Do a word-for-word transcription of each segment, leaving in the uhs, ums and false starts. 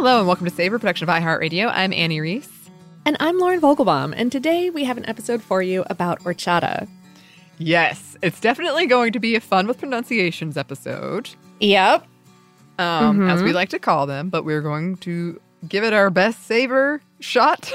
Hello and welcome to Savor, production of iHeartRadio. I'm Annie Reese. And I'm Lauren Vogelbaum, and today we have an episode for you about horchata. Yes, it's definitely going to be a fun with pronunciations episode. Yep. Um, mm-hmm. As we like to call them, but we're going to give it our best savor shot.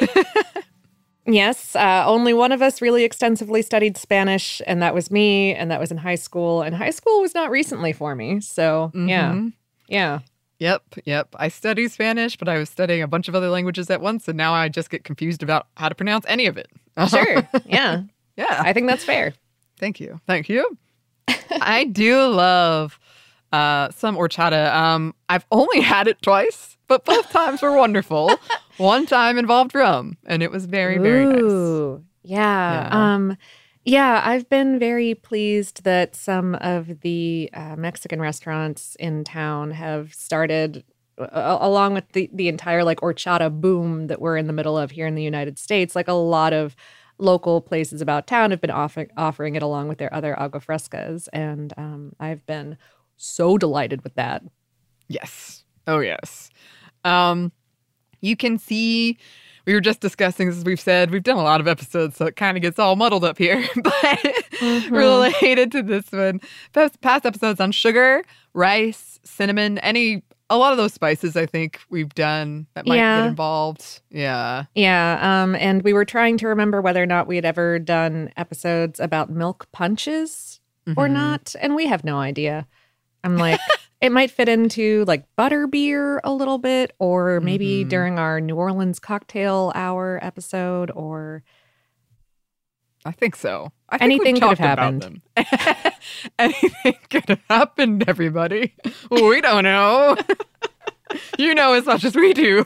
Yes, uh, only one of us really extensively studied Spanish, and that was me, and that was in high school. And high school was not recently for me, so mm-hmm. yeah. Yeah. Yep, yep. I study Spanish, but I was studying a bunch of other languages at once, and now I just get confused about how to pronounce any of it. Sure, yeah. Yeah. I think that's fair. Thank you. Thank you. I do love uh, some horchata. Um, I've only had it twice, but both times were wonderful. One time involved rum, and it was very, very Ooh, nice. Yeah. Yeah. Um, yeah, I've been very pleased that some of the uh, Mexican restaurants in town have started, uh, along with the, the entire like horchata boom that we're in the middle of here in the United States. Like a lot of local places about town have been offer- offering it along with their other agua frescas. And um, I've been so delighted with that. Yes. Oh, yes. Um, you can see... We were just discussing, as we've said, we've done a lot of episodes, so it kind of gets all muddled up here. But mm-hmm. related to this one, past, past episodes on sugar, rice, cinnamon, any, a lot of those spices I think we've done that might yeah. get involved. Yeah. Yeah. Um, and we were trying to remember whether or not we had ever done episodes about milk punches mm-hmm. or not. And we have no idea. I'm like... It might fit into like butter beer a little bit, or maybe mm-hmm. during our New Orleans cocktail hour episode, or I think so. I think anything could have happened. Anything could have happened, everybody. We don't know. You know as much as we do.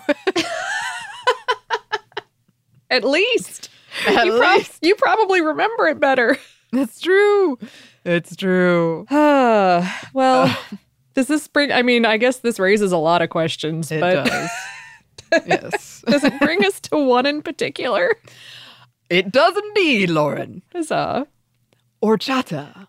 At least. At you least. Pro- you probably remember it better. It's true. It's true. Uh, well... Uh. Does this bring, I mean, I guess this raises a lot of questions, it but does. Yes. Does it bring us to one in particular? It does indeed, Lauren. Huzzah. Horchata.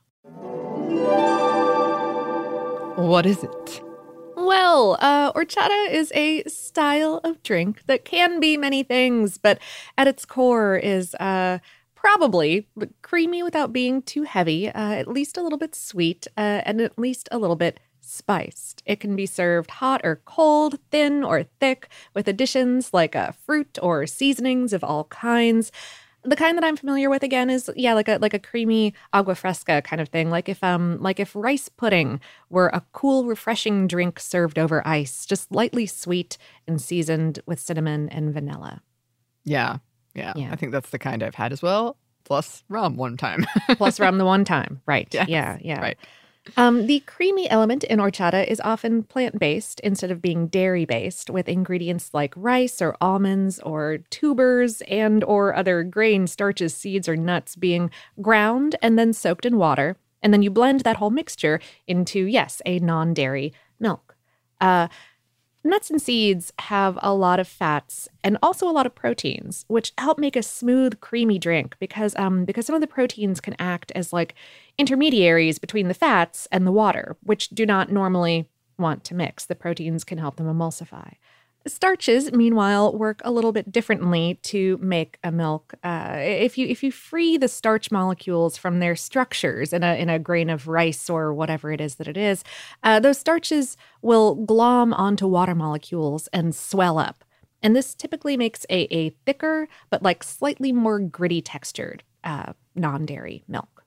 What is it? Well, uh, horchata is a style of drink that can be many things, but at its core is uh, probably creamy without being too heavy, uh, at least a little bit sweet, uh, and at least a little bit spiced. It can be served hot or cold, thin or thick, with additions like uh, fruit or seasonings of all kinds. The kind that I'm familiar with, again, is yeah, like a like a creamy agua fresca kind of thing. Like if um like if rice pudding were a cool, refreshing drink served over ice, just lightly sweet and seasoned with cinnamon and vanilla. Yeah, yeah, yeah. I think that's the kind I've had as well. Plus rum one time. Plus rum the one time, right? Yes, yeah, yeah. Right. Um, the creamy element in horchata is often plant-based instead of being dairy-based, with ingredients like rice or almonds or tubers and or other grain, starches, seeds, or nuts being ground and then soaked in water. And then you blend that whole mixture into, yes, a non-dairy milk. Uh, nuts and seeds have a lot of fats and also a lot of proteins, which help make a smooth, creamy drink because um because some of the proteins can act as like intermediaries between the fats and the water, which do not normally want to mix. The proteins can help them emulsify. Starches, meanwhile, work a little bit differently to make a milk. Uh, if you if you free the starch molecules from their structures in a in a grain of rice or whatever it is that it is, uh, those starches will glom onto water molecules and swell up. And this typically makes a, a thicker but like slightly more gritty textured uh, non-dairy milk.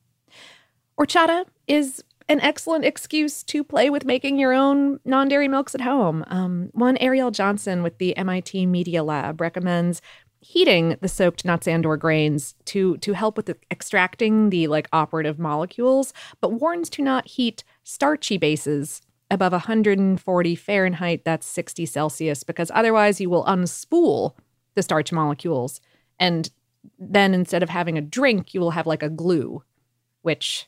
Horchata is an excellent excuse to play with making your own non-dairy milks at home. Um, one Ariel Johnson with the M I T Media Lab recommends heating the soaked nuts and or grains to, to help with the, extracting the like operative molecules, but warns to not heat starchy bases above one hundred forty Fahrenheit, that's sixty Celsius, because otherwise you will unspool the starch molecules. And then instead of having a drink, you will have like a glue, which...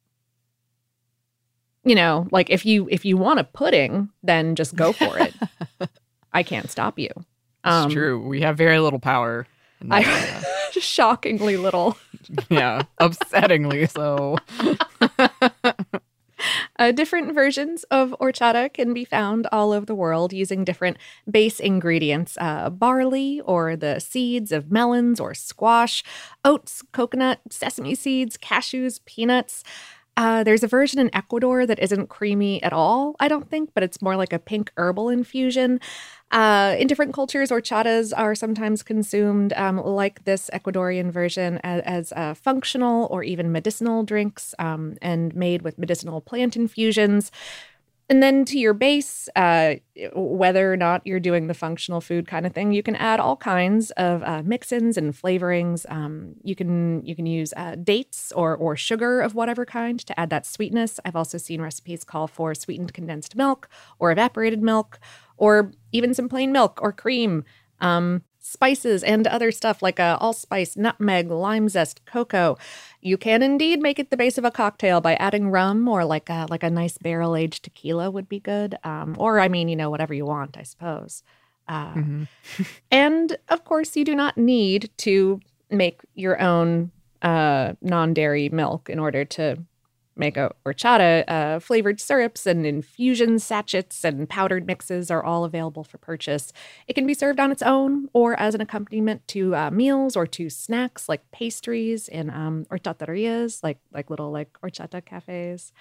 You know, like if you if you want a pudding, then just go for it. I can't stop you. Um, it's true. We have very little power. I, shockingly little. Yeah, upsettingly so. Uh, different versions of horchata can be found all over the world using different base ingredients, uh, barley or the seeds of melons or squash, oats, coconut, sesame seeds, cashews, peanuts. Uh, there's a version in Ecuador that isn't creamy at all, I don't think, but it's more like a pink herbal infusion. Uh, in different cultures, horchatas are sometimes consumed um, like this Ecuadorian version as, as uh, functional or even medicinal drinks um, and made with medicinal plant infusions. And then to your base, uh, whether or not you're doing the functional food kind of thing, you can add all kinds of uh, mix-ins and flavorings. Um, you can you can use uh, dates or or sugar of whatever kind to add that sweetness. I've also seen recipes call for sweetened condensed milk or evaporated milk or even some plain milk or cream. Um, spices and other stuff like uh, allspice, nutmeg, lime zest, cocoa. You can indeed make it the base of a cocktail by adding rum or like a, like a nice barrel-aged tequila would be good. Um, or, I mean, you know, whatever you want, I suppose. Uh, mm-hmm. And, of course, you do not need to make your own uh, non-dairy milk in order to make a horchata. Uh, flavored syrups and infusion sachets and powdered mixes are all available for purchase. It can be served on its own or as an accompaniment to uh, meals or to snacks like pastries in um, horchaterias, like like little like horchata cafes.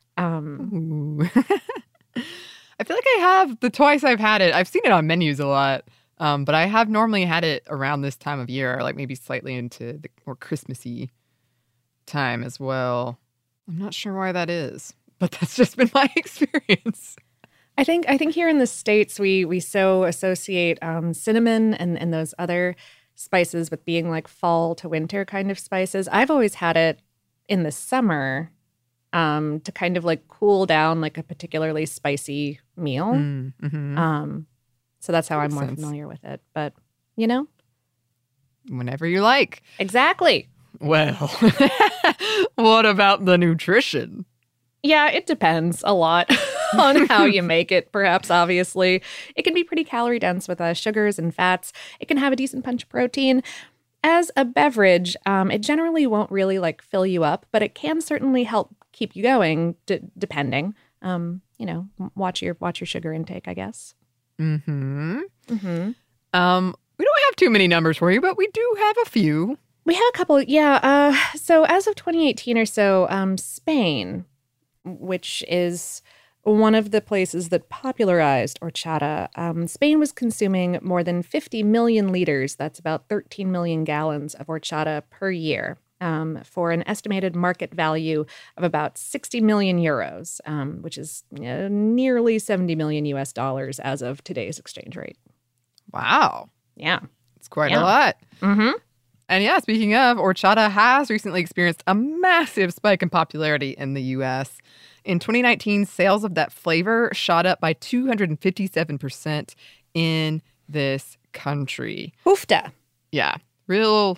Um, I feel like I have the twice I've had it. I've seen it on menus a lot, um, but I have normally had it around this time of year, like maybe slightly into the more Christmassy time as well. I'm not sure why that is, but that's just been my experience. I think I think here in the States, we we so associate um, cinnamon and, and those other spices with being like fall to winter kind of spices. I've always had it in the summer um, to kind of like cool down like a particularly spicy meal. Mm, mm-hmm. um, so that's how Makes I'm more sense. familiar with it. But, you know? Whenever you like. Exactly. Well, what about the nutrition? Yeah, it depends a lot on how you make it, perhaps, obviously. It can be pretty calorie dense with uh, sugars and fats. It can have a decent punch of protein. As a beverage, um, it generally won't really like fill you up, but it can certainly help keep you going, d- depending. Um, you know, watch your watch your sugar intake, I guess. Mm-hmm. Mm-hmm. Um, we don't have too many numbers for you, but we do have a few. We have a couple, yeah. Uh, so as of twenty eighteen or so, um, Spain, which is one of the places that popularized horchata, um, Spain was consuming more than fifty million liters, that's about thirteen million gallons of horchata per year, um, for an estimated market value of about sixty million euros, um, which is uh, nearly seventy million U S dollars as of today's exchange rate. Wow. Yeah. It's quite yeah. a lot. Mm-hmm. And yeah, speaking of, horchata has recently experienced a massive spike in popularity in the U S. In twenty nineteen, sales of that flavor shot up by two hundred fifty-seven percent in this country. Hoofda. Yeah, real,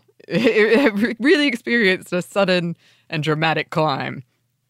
it really experienced a sudden and dramatic climb.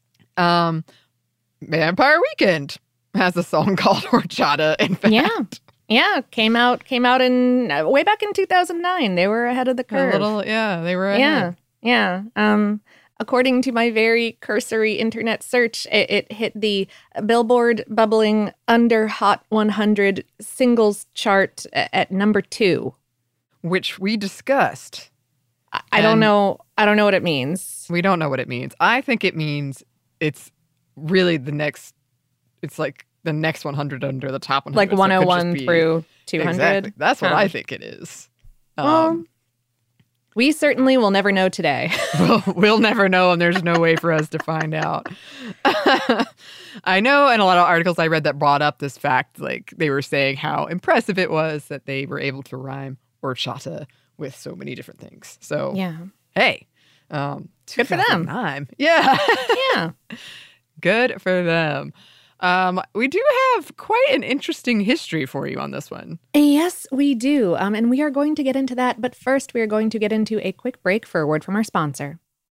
Um, Vampire Weekend has a song called Horchata, in fact. Yeah. Yeah, came out came out in uh, way back in two thousand nine. They were ahead of the curve. A little, yeah, they were ahead. Yeah, yeah. Um, according to my very cursory internet search, it, it hit the Billboard bubbling under Hot one hundred singles chart at number two, which we discussed. I, I don't know. I don't know what it means. We don't know what it means. I think it means it's really the next. It's like. The next one hundred under the top one hundred. Like one oh one so through two hundred? Exactly. That's what oh. I think it is. Um, well, we certainly will never know today. we'll, we'll never know, and there's no way for us to find out. I know in a lot of articles I read that brought up this fact, like they were saying how impressive it was that they were able to rhyme horchata with so many different things. So, yeah. Hey. Um, Good for them. Yeah. Yeah. Good for them. Um, we do have quite an interesting history for you on this one. Yes, we do. Um, and we are going to get into that. But first, we are going to get into a quick break for a word from our sponsor.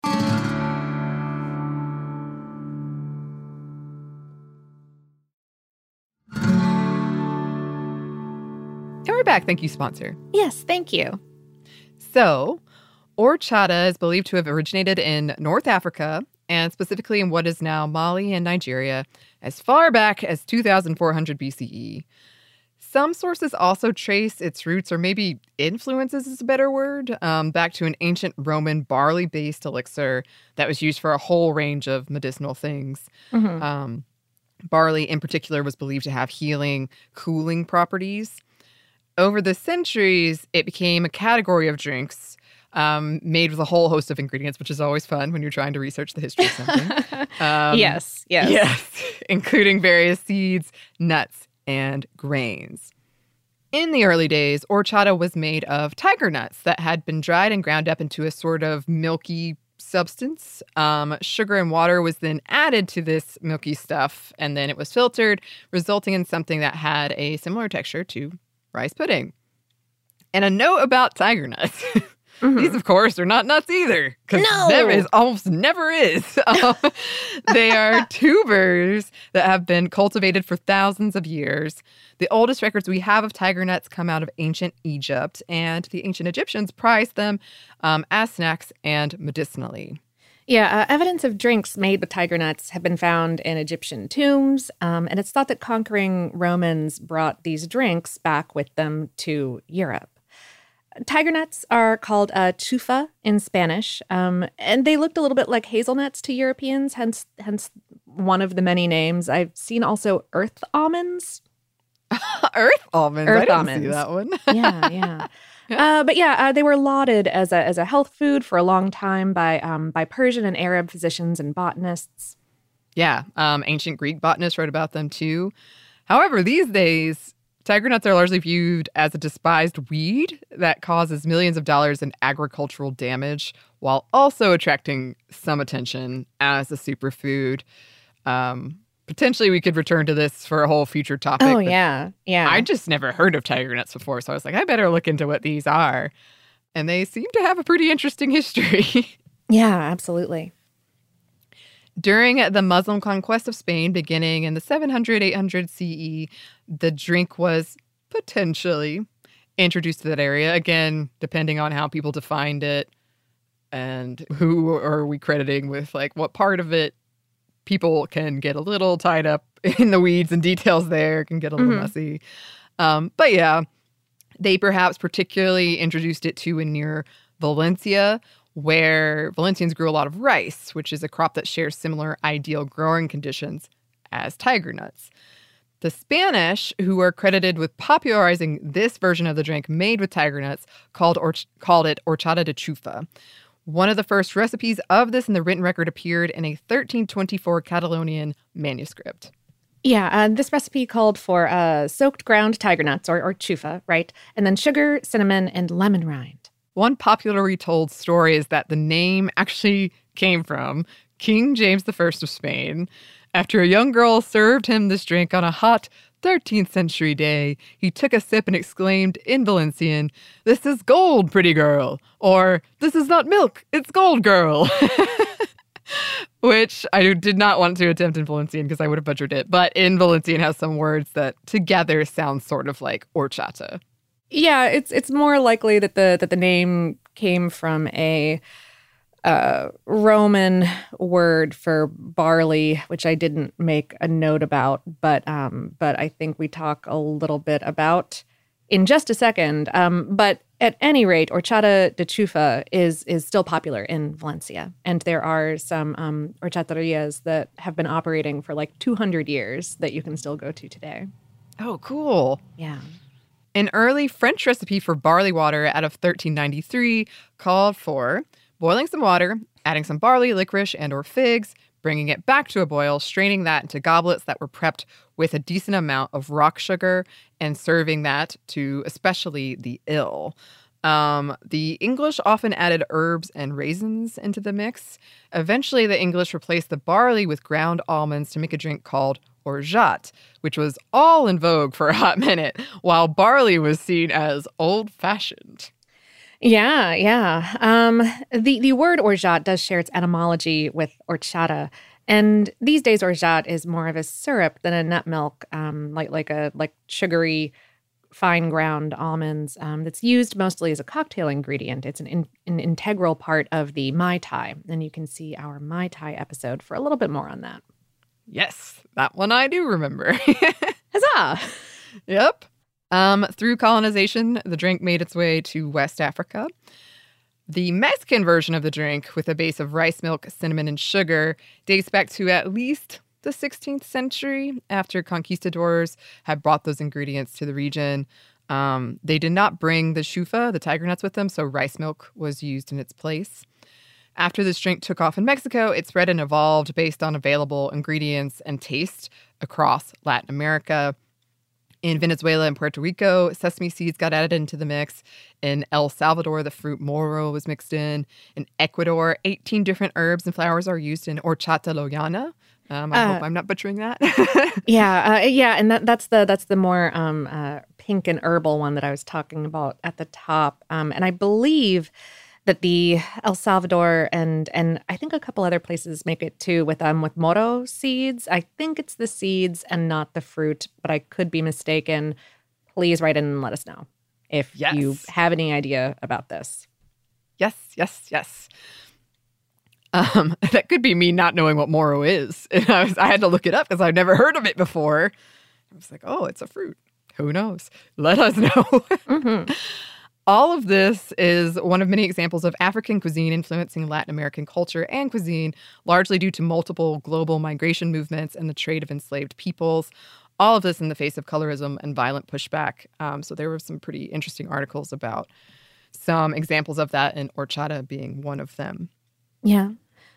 And we're back. Thank you, sponsor. Yes, thank you. So, horchata is believed to have originated in North Africa and specifically in what is now Mali and Nigeria, as far back as two thousand four hundred B C E. Some sources also trace its roots, or maybe influences is a better word, um, back to an ancient Roman barley-based elixir that was used for a whole range of medicinal things. Mm-hmm. Um, barley, in particular, was believed to have healing, cooling properties. Over the centuries, it became a category of drinks um, made with a whole host of ingredients, which is always fun when you're trying to research the history of something. Um, yes, yes. Yes, including various seeds, nuts, and grains. In the early days, horchata was made of tiger nuts that had been dried and ground up into a sort of milky substance. Um, sugar and water was then added to this milky stuff, and then it was filtered, resulting in something that had a similar texture to rice pudding. And a note about tiger nuts. Mm-hmm. These, of course, are not nuts either. Because no! there is almost never is. Um, they are tubers that have been cultivated for thousands of years. The oldest records we have of tiger nuts come out of ancient Egypt, and the ancient Egyptians prized them um, as snacks and medicinally. Yeah, uh, evidence of drinks made with tiger nuts have been found in Egyptian tombs, um, and it's thought that conquering Romans brought these drinks back with them to Europe. Tiger nuts are called uh, chufa in Spanish, um, and they looked a little bit like hazelnuts to Europeans, hence hence one of the many names. I've seen also earth almonds. Earth almonds? Earth I didn't almonds. see that one. yeah, yeah. Uh, but yeah, uh, they were lauded as a as a health food for a long time by um, by Persian and Arab physicians and botanists. Yeah, um, ancient Greek botanists wrote about them too. However, these days, tiger nuts are largely viewed as a despised weed that causes millions of dollars in agricultural damage while also attracting some attention as a superfood. Um, potentially, we could return to this for a whole future topic. Oh, yeah. Yeah. I just never heard of tiger nuts before, so I was like, I better look into what these are. And they seem to have a pretty interesting history. Yeah, absolutely. During the Muslim conquest of Spain, beginning in the seven hundred, eight hundred C E, the drink was potentially introduced to that area. Again, depending on how people defined it and who are we crediting with, like, what part of it. People can get a little tied up in the weeds and details there, can get a little mm-hmm. messy. Um, but yeah, they perhaps particularly introduced it to and near Valencia, where Valencians grew a lot of rice, which is a crop that shares similar ideal growing conditions as tiger nuts. The Spanish, who are credited with popularizing this version of the drink made with tiger nuts, called, or- called it horchata de chufa. One of the first recipes of this in the written record appeared in a thirteen twenty-four Catalonian manuscript. Yeah, uh, this recipe called for uh, soaked ground tiger nuts, or, or chufa, right? And then sugar, cinnamon, and lemon rind. One popularly told story is that the name actually came from King James the First of Spain. After a young girl served him this drink on a hot thirteenth century day, he took a sip and exclaimed in Valencian, "This is gold, pretty girl," or "This is not milk, it's gold, girl." Which I did not want to attempt in Valencian because I would have butchered it. But in Valencian has some words that together sound sort of like horchata. Yeah, it's it's more likely that the that the name came from a uh, Roman word for barley, which I didn't make a note about, but um, but I think we talk a little bit about in just a second. Um, but at any rate, horchata de chufa is is still popular in Valencia, and there are some um, horchaterias that have been operating for like two hundred years that you can still go to today. Oh, cool! Yeah. An early French recipe for barley water out of thirteen ninety-three called for boiling some water, adding some barley, licorice, and or figs, bringing it back to a boil, straining that into goblets that were prepped with a decent amount of rock sugar, and serving that to especially the ill. Um, the English often added herbs and raisins into the mix. Eventually, the English replaced the barley with ground almonds to make a drink called orgeat, which was all in vogue for a hot minute, while barley was seen as old-fashioned. Yeah, yeah. Um, the, the word orgeat does share its etymology with horchata, and these days orgeat is more of a syrup than a nut milk, um, like like a like sugary fine ground almonds um, that's used mostly as a cocktail ingredient. It's an, in, an integral part of the Mai Tai. And you can see our Mai Tai episode for a little bit more on that. Yes, that one I do remember. Huzzah! Yep. Um, through colonization, the drink made its way to West Africa. The Mexican version of the drink, with a base of rice milk, cinnamon, and sugar, dates back to at least the sixteenth century, after conquistadors had brought those ingredients to the region. Um, they did not bring the chufa, the tiger nuts, with them, so rice milk was used in its place. After this drink took off in Mexico, it spread and evolved based on available ingredients and taste across Latin America. In Venezuela and Puerto Rico, sesame seeds got added into the mix. In El Salvador, the fruit moro was mixed in. In Ecuador, eighteen different herbs and flowers are used in horchata loyana. Um, I uh, hope I'm not butchering that. yeah, uh, yeah, and that, that's the that's the more um, uh, pink and herbal one that I was talking about at the top. Um, and I believe that the El Salvador and and I think a couple other places make it too with um with moro seeds. I think it's the seeds and not the fruit, but I could be mistaken. Please write in and let us know if yes. you have any idea about this. Yes, yes, yes. Um, that could be me not knowing what moro is. And I was I had to look it up because I've never heard of it before. I was like, oh, it's a fruit. Who knows? Let us know. mm-hmm. All of this is one of many examples of African cuisine influencing Latin American culture and cuisine, largely due to multiple global migration movements and the trade of enslaved peoples. All of this in the face of colorism and violent pushback. Um, so there were some pretty interesting articles about some examples of that, and horchata being one of them. Yeah.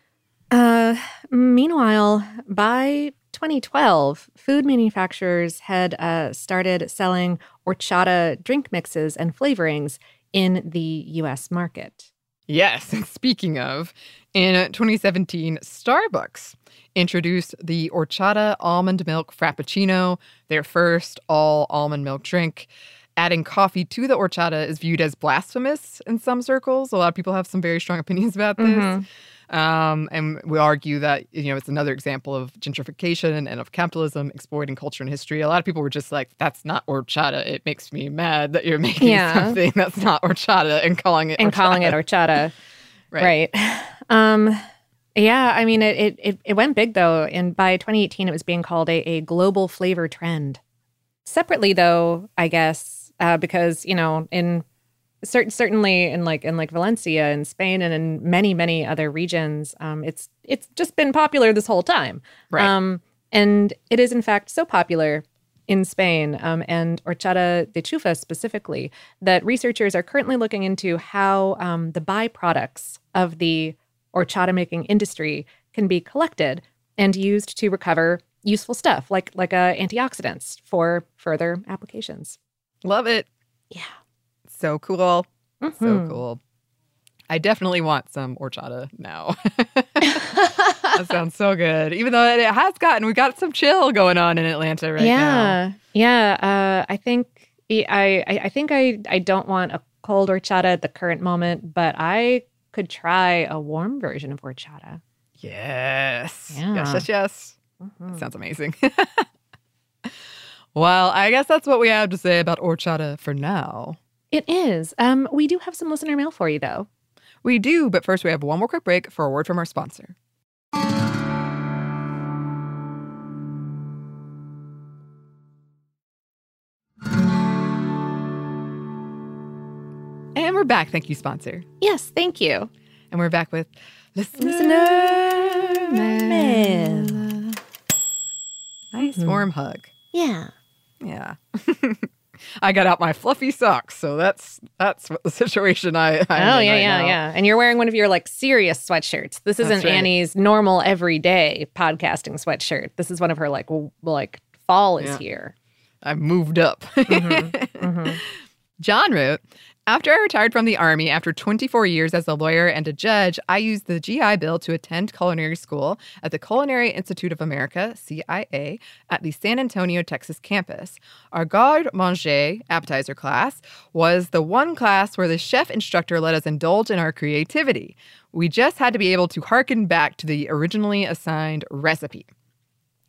Uh, meanwhile, by twenty twelve, food manufacturers had uh, started selling horchata drink mixes and flavorings in the U S market. Yes, and speaking of, in twenty seventeen, Starbucks introduced the horchata almond milk frappuccino, their first all almond milk drink. Adding coffee to the horchata is viewed as blasphemous in some circles. A lot of people have some very strong opinions about this. Mm-hmm. Um, and we argue that, you know, it's another example of gentrification and of capitalism exploiting culture and history. A lot of people were just like, that's not horchata. It makes me mad that you're making yeah. something that's not horchata and calling it and horchata. calling it horchata. right. Right. Um, yeah, I mean, it, it, it went big, though. And by twenty eighteen, it was being called a, a global flavor trend. Separately, though, I guess, uh, because, you know, in Cert- certainly in like in like Valencia in Spain and in many, many other regions, um, it's it's just been popular this whole time. Right. Um, and it is, in fact, so popular in Spain um, and horchata de chufa specifically that researchers are currently looking into how um, the byproducts of the horchata making industry can be collected and used to recover useful stuff like like uh, antioxidants for further applications. Love it. Yeah. So cool. Mm-hmm. So cool. I definitely want some horchata now. That sounds so good. Even though it has gotten, we got some chill going on in Atlanta right yeah. now. Yeah. Yeah. Uh, I think I, I, I think I, I don't want a cold horchata at the current moment, but I could try a warm version of horchata. Yes. Yeah. Yes, yes, yes. Mm-hmm. Sounds amazing. Well, I guess that's what we have to say about horchata for now. It is. Um, we do have some listener mail for you, though. We do, but first we have one more quick break for a word from our sponsor. And we're back. Thank you, sponsor. Yes, thank you. And we're back with Listener, Listener Mail. Nice, mm-hmm. warm hug. Yeah. Yeah. I got out my fluffy socks, so that's that's what the situation I, I'm oh in yeah right yeah now. yeah and you're wearing one of your like serious sweatshirts. This isn't right. Annie's normal everyday podcasting sweatshirt. This is one of her like w- like fall is yeah. here. I've moved up. mm-hmm. Mm-hmm. John wrote, after I retired from the Army after twenty-four years as a lawyer and a judge, I used the G I Bill to attend culinary school at the Culinary Institute of America, C I A, at the San Antonio, Texas campus. Our garde manger appetizer class was the one class where the chef instructor let us indulge in our creativity. We just had to be able to hearken back to the originally assigned recipe.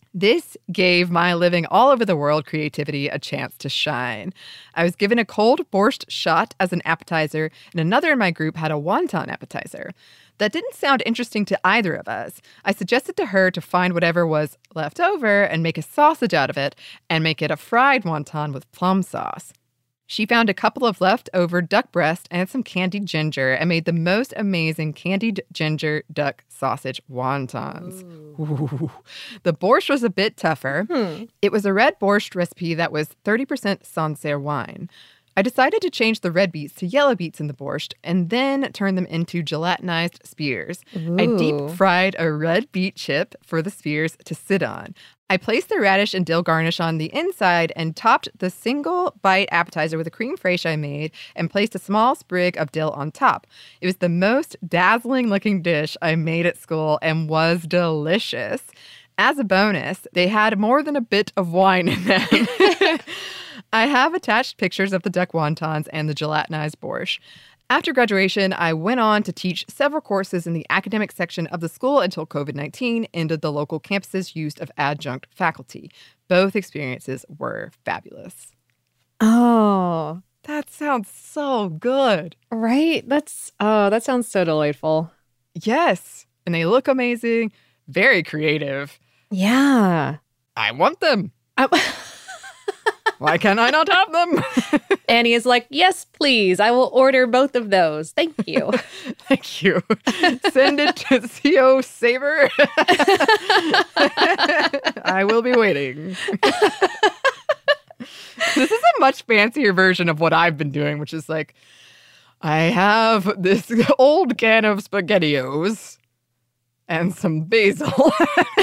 This gave my living all over the world creativity a chance to shine. I was given a cold borscht shot as an appetizer, and another in my group had a wonton appetizer. That didn't sound interesting to either of us. I suggested to her to find whatever was left over and make a sausage out of it and make it a fried wonton with plum sauce. She found a couple of leftover duck breast and some candied ginger and made the most amazing candied ginger duck sausage wontons. Ooh. Ooh. The borscht was a bit tougher. Hmm. It was a red borscht recipe that was thirty percent Sancerre wine. I decided to change the red beets to yellow beets in the borscht and then turn them into gelatinized spears. Ooh. I deep fried a red beet chip for the spears to sit on. I placed the radish and dill garnish on the inside and topped the single bite appetizer with a cream fraiche I made and placed a small sprig of dill on top. It was the most dazzling looking dish I made at school and was delicious. As a bonus, they had more than a bit of wine in them. I have attached pictures of the duck wontons and the gelatinized borscht. After graduation, I went on to teach several courses in the academic section of the school until covid nineteen ended the local campus's use of adjunct faculty. Both experiences were fabulous. Oh, that sounds so good. Right? That's, oh, that sounds so delightful. Yes. And they look amazing. Very creative. Yeah. I want them. I- Why can I not have them? Annie is like, yes, please. I will order both of those. Thank you. Thank you. Send it to C O Saver. I will be waiting. This is a much fancier version of what I've been doing, which is like, I have this old can of SpaghettiOs and some basil.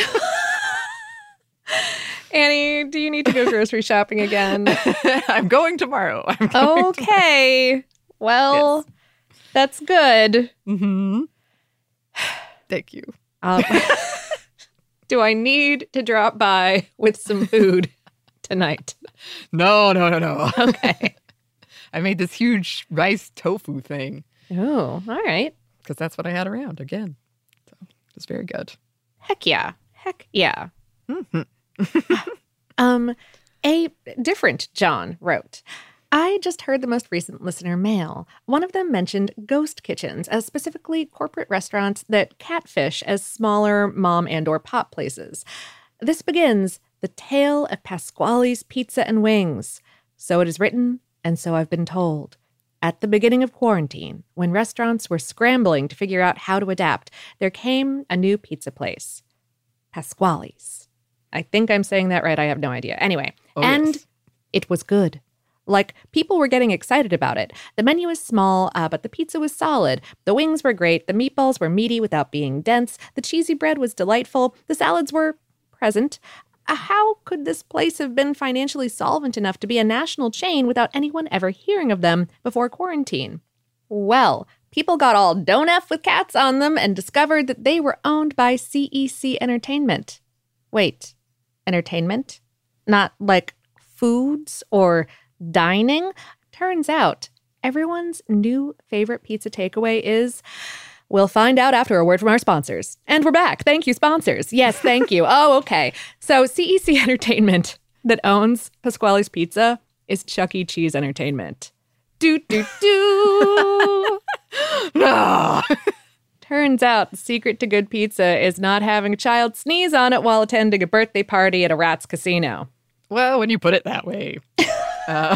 Annie, do you need to go grocery shopping again? I'm going tomorrow. I'm going okay. tomorrow. Well, yes. That's good. Mm-hmm. Thank you. Um, do I need to drop by with some food tonight? No, no, no, no. Okay. I made this huge rice tofu thing. Oh, all right. Because that's what I had around again. So it's very good. Heck yeah. Heck yeah. Mm-hmm. um, a different John wrote, I just heard the most recent listener mail. One of them mentioned ghost kitchens as specifically corporate restaurants that catfish as smaller mom and or pop places. This begins the tale of Pasquale's Pizza and Wings. So it is written, and so I've been told. At the beginning of quarantine, when restaurants were scrambling to figure out how to adapt, there came a new pizza place. Pasquale's. I think I'm saying that right. I have no idea. Anyway, oh, and yes. It was good. Like, people were getting excited about it. The menu was small, uh, but the pizza was solid. The wings were great. The meatballs were meaty without being dense. The cheesy bread was delightful. The salads were present. Uh, how could this place have been financially solvent enough to be a national chain without anyone ever hearing of them before quarantine? Well, people got all don't F with cats on them and discovered that they were owned by C E C Entertainment. Wait. Entertainment? Not like foods or dining? Turns out everyone's new favorite pizza takeaway is, we'll find out after a word from our sponsors. And we're back. Thank you, sponsors. Yes, thank you. Oh, okay. So C E C Entertainment that owns Pasquale's Pizza is Chuck E. Cheese Entertainment. Do, do, do. No. Turns out the secret to good pizza is not having a child sneeze on it while attending a birthday party at a Rat's casino. Well, when you put it that way. uh,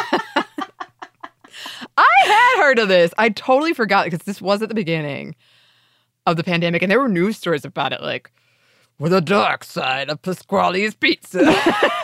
I had heard of this. I totally forgot because this was at the beginning of the pandemic, and there were news stories about it, like, with a dark side of Pasquale's Pizza.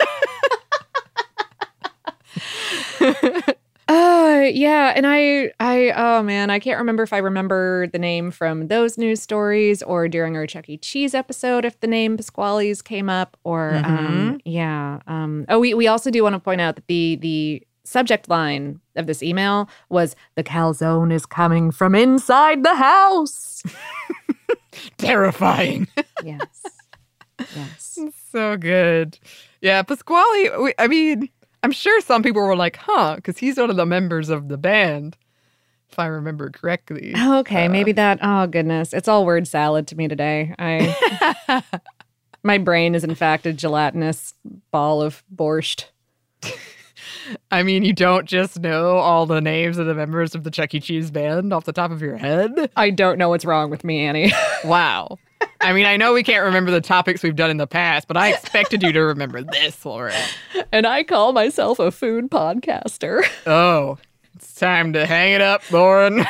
Uh, yeah, and I, I, oh man, I can't remember if I remember the name from those news stories or during our Chuck E. Cheese episode if the name Pasquale's came up or, Mm-hmm. um, yeah. Um, oh, we, we also do want to point out that the, the subject line of this email was, the calzone is coming from inside the house. Terrifying. Yes. Yes. So good. Yeah, Pasquale, we, I mean... I'm sure some people were like, huh, because he's one of the members of the band, if I remember correctly. Okay, uh, maybe that. Oh, goodness. It's all word salad to me today. I My brain is, in fact, a gelatinous ball of borscht. I mean, you don't just know all the names of the members of the Chuck E. Cheese band off the top of your head? I don't know what's wrong with me, Annie. Wow. I mean, I know we can't remember the topics we've done in the past, but I expected you to remember this, Lauren. And I call myself a food podcaster. Oh, it's time to hang it up, Lauren.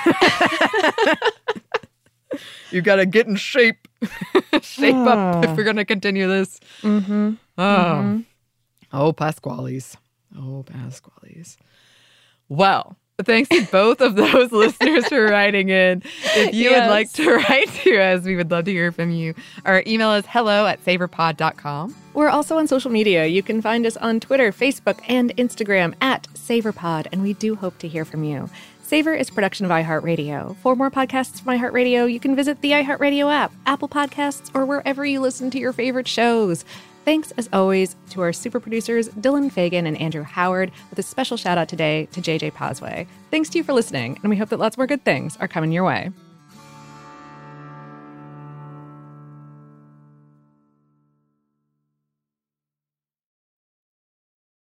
You got to get in shape. Shape up if we're going to continue this. Mm-hmm. Oh, mm-hmm. oh, Pasquales. Oh, Pasquales. Well, thanks to both of those listeners for writing in. If you yes. would like to write to us, we would love to hear from you. Our email is hello at savorpod dot com. We're also on social media. You can find us on Twitter, Facebook, and Instagram at SavorPod, and we do hope to hear from you. Savor is a production of iHeartRadio. For more podcasts from iHeartRadio, you can visit the iHeartRadio app, Apple Podcasts, or wherever you listen to your favorite shows. Thanks, as always, to our super producers, Dylan Fagan and Andrew Howard, with a special shout out today to J J Posway. Thanks to you for listening, and we hope that lots more good things are coming your way.